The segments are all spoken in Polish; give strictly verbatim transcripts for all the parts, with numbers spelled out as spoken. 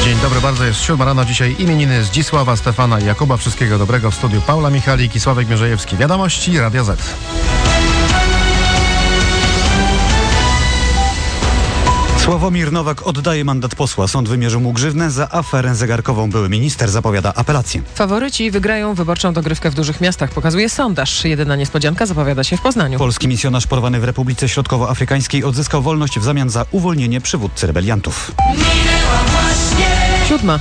Dzień dobry bardzo, jest siódma rano, dzisiaj imieniny Zdzisława, Stefana i Jakuba. Wszystkiego dobrego w studiu Paula Michalik i Sławek Mierzejewski. Wiadomości Radia Z. Sławomir Nowak oddaje mandat posła. Sąd wymierzył mu grzywnę za aferę zegarkową. Były minister zapowiada apelację. Faworyci wygrają wyborczą dogrywkę w dużych miastach, pokazuje sondaż. Jedyna niespodzianka zapowiada się w Poznaniu. Polski misjonarz porwany w Republice Środkowoafrykańskiej odzyskał wolność w zamian za uwolnienie przywódcy rebeliantów. Siódma.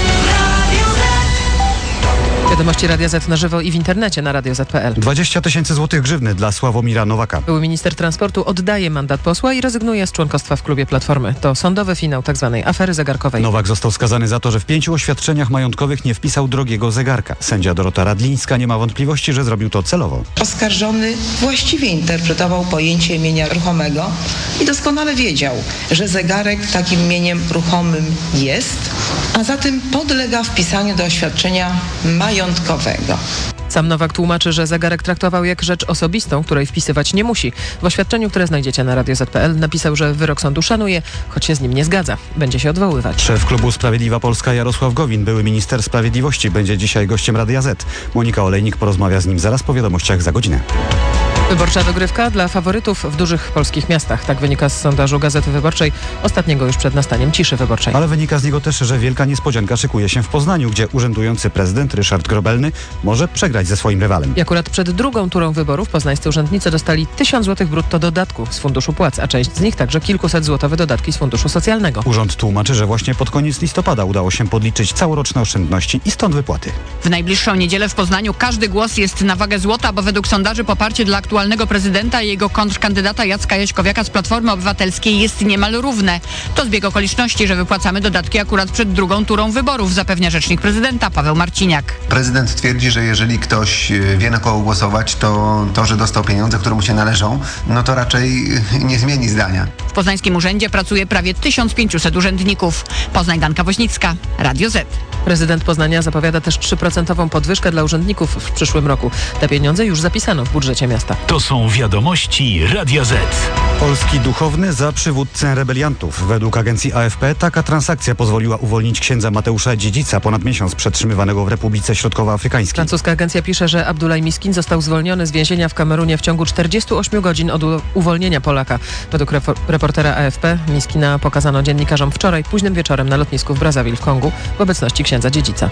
Wiadomości Radia Z na żywo i w internecie na radio zet kropka pe el. dwadzieścia tysięcy złotych grzywny dla Sławomira Nowaka. Były minister transportu oddaje mandat posła i rezygnuje z członkostwa w klubie Platformy. To sądowy finał tzw. afery zegarkowej. Nowak został skazany za to, że w pięciu oświadczeniach majątkowych nie wpisał drogiego zegarka. Sędzia Dorota Radlińska nie ma wątpliwości, że zrobił to celowo. Oskarżony właściwie interpretował pojęcie mienia ruchomego i doskonale wiedział, że zegarek takim mieniem ruchomym jest, a zatem podlega wpisaniu do oświadczenia majątkowego. Sam Nowak tłumaczy, że zegarek traktował jak rzecz osobistą, której wpisywać nie musi. W oświadczeniu, które znajdziecie na radio zet kropka pe el, napisał, że wyrok sądu szanuje, choć się z nim nie zgadza. Będzie się odwoływać. Szef klubu Sprawiedliwa Polska Jarosław Gowin, były minister sprawiedliwości, będzie dzisiaj gościem Radia Z. Monika Olejnik porozmawia z nim zaraz po wiadomościach za godzinę. Wyborcza dogrywka dla faworytów w dużych polskich miastach. Tak wynika z sondażu Gazety Wyborczej, ostatniego już przed nastaniem ciszy wyborczej. Ale wynika z niego też, że wielka niespodzianka szykuje się w Poznaniu, gdzie urzędujący prezydent Ryszard Grobelny może przegrać ze swoim rywalem. I akurat przed drugą turą wyborów poznańscy urzędnicy dostali tysiąc złotych brutto dodatku z funduszu płac, a część z nich także kilkuset złotowe dodatki z funduszu socjalnego. Urząd tłumaczy, że właśnie pod koniec listopada udało się podliczyć całoroczne oszczędności i stąd wypłaty. W najbliższą niedzielę w Poznaniu każdy głos jest na wagę złota, bo według sondaży poparcie dla aktualnego prezydenta i jego kontrkandydata Jacka Jaśkowiaka z Platformy Obywatelskiej jest niemal równe. To zbieg okoliczności, że wypłacamy dodatki akurat przed drugą turą wyborów, zapewnia rzecznik prezydenta Paweł Marciniak. Prezydent twierdzi, że jeżeli ktoś wie na kogo głosować, to to, że dostał pieniądze, które mu się należą, no to raczej nie zmieni zdania. W poznańskim urzędzie pracuje prawie tysiąc pięćset urzędników. Poznań, Danka Woźnicka, Radio Z. Prezydent Poznania zapowiada też trzy procent podwyżkę dla urzędników w przyszłym roku. Te pieniądze już zapisano w budżecie miasta. To są wiadomości Radia Z. Polski duchowny za przywódcę rebeliantów. Według agencji A F P taka transakcja pozwoliła uwolnić księdza Mateusza Dziedzica, ponad miesiąc przetrzymywanego w Republice Środkowoafrykańskiej. Francuska agencja pisze, że Abdullah Miskin został zwolniony z więzienia w Kamerunie w ciągu czterdziestu ośmiu godzin od u- uwolnienia Polaka. Według refor- reportera A F P Miskina pokazano dziennikarzom wczoraj późnym wieczorem na lotnisku w Brazzaville w Kongu w obecności księdza Dziedzica.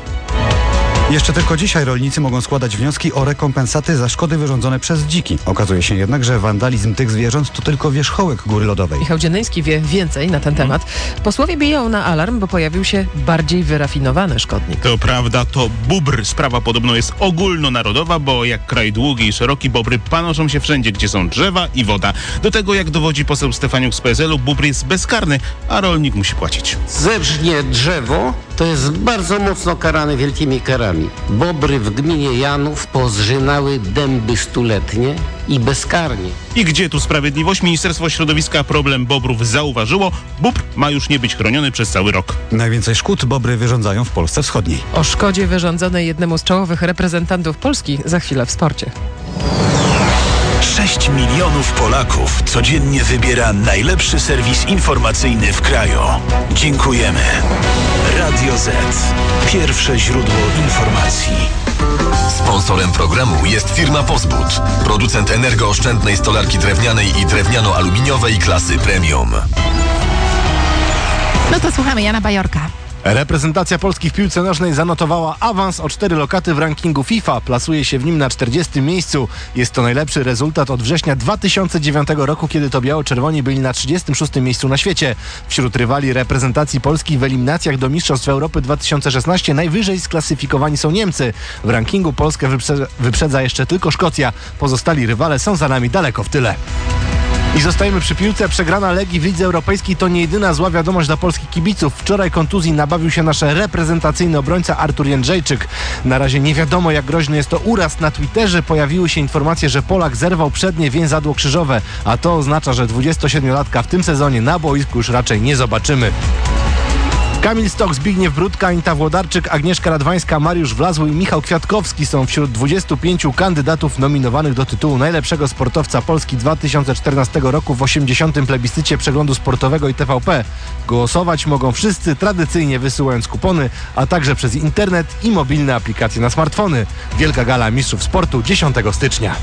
Jeszcze tylko dzisiaj rolnicy mogą składać wnioski o rekompensaty za szkody wyrządzone przez dziki. Okazuje się jednak, że wandalizm tych zwierząt to tylko wierzchołek góry lodowej. Michał Dziennyński wie więcej na ten temat. Posłowie biją na alarm, bo pojawił się bardziej wyrafinowany szkodnik. To prawda, to bóbr. Sprawa podobno jest ogólnonarodowa, bo jak kraj długi i szeroki, bobry panoszą się wszędzie, gdzie są drzewa i woda. Do tego, jak dowodzi poseł Stefaniuk z P S L u, bóbr jest bezkarny, a rolnik musi płacić. Zeżnie drzewo, to jest bardzo mocno karane wielkimi karami. Bobry w gminie Janów pozżynały dęby stuletnie i bezkarnie. I gdzie tu sprawiedliwość? Ministerstwo Środowiska problem bobrów zauważyło. Bóbr ma już nie być chroniony przez cały rok. Najwięcej szkód bobry wyrządzają w Polsce Wschodniej. O szkodzie wyrządzonej jednemu z czołowych reprezentantów Polski za chwilę w sporcie. sześć milionów Polaków codziennie wybiera najlepszy serwis informacyjny w kraju. Dziękujemy. Radio Z. Pierwsze źródło informacji. Sponsorem programu jest firma Pozbud, producent energooszczędnej stolarki drewnianej i drewniano-aluminiowej klasy premium. No to słuchamy Jana Bajorka. Reprezentacja Polski w piłce nożnej zanotowała awans o cztery lokaty w rankingu FIFA. Plasuje się w nim na czterdziestym miejscu. Jest to najlepszy rezultat od września dwa tysiące dziewiątego roku, kiedy to biało-czerwoni byli na trzydziestym szóstym miejscu na świecie. Wśród rywali reprezentacji Polski w eliminacjach do Mistrzostw Europy dwa tysiące szesnaście najwyżej sklasyfikowani są Niemcy. W rankingu Polskę wyprzedza, wyprzedza jeszcze tylko Szkocja. Pozostali rywale są za nami daleko w tyle. I zostajemy przy piłce. Przegrana Legii w Lidze Europejskiej to nie jedyna zła wiadomość dla polskich kibiców. Wczoraj kontuzji nabawił się nasz reprezentacyjny obrońca Artur Jędrzejczyk. Na razie nie wiadomo, jak groźny jest to uraz. Na Twitterze pojawiły się informacje, że Polak zerwał przednie więzadło krzyżowe, a to oznacza, że dwudziestosiedmiolatka w tym sezonie na boisku już raczej nie zobaczymy. Kamil Stok, Zbigniew Brudka, Anita Włodarczyk, Agnieszka Radwańska, Mariusz Wlazły i Michał Kwiatkowski są wśród dwudziestu pięciu kandydatów nominowanych do tytułu najlepszego sportowca Polski dwa tysiące czternastego roku w osiemdziesiątym plebiscycie Przeglądu Sportowego i T V P. Głosować mogą wszyscy, tradycyjnie wysyłając kupony, a także przez internet i mobilne aplikacje na smartfony. Wielka Gala Mistrzów Sportu dziesiątego stycznia.